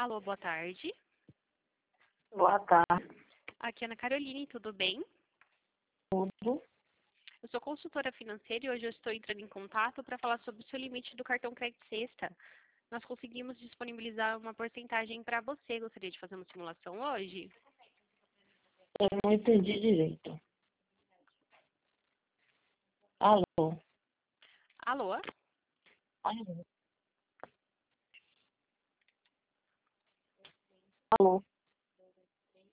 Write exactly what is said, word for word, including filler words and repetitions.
Alô, boa tarde. Boa tarde. Aqui é Ana Caroline, tudo bem? Tudo. Eu sou consultora financeira e hoje eu estou entrando em contato para falar sobre o seu limite do cartão Crédito Sexta. Nós conseguimos disponibilizar uma porcentagem para você. Gostaria de fazer uma simulação hoje? Eu não entendi direito. Alô? Alô? Alô? Alô?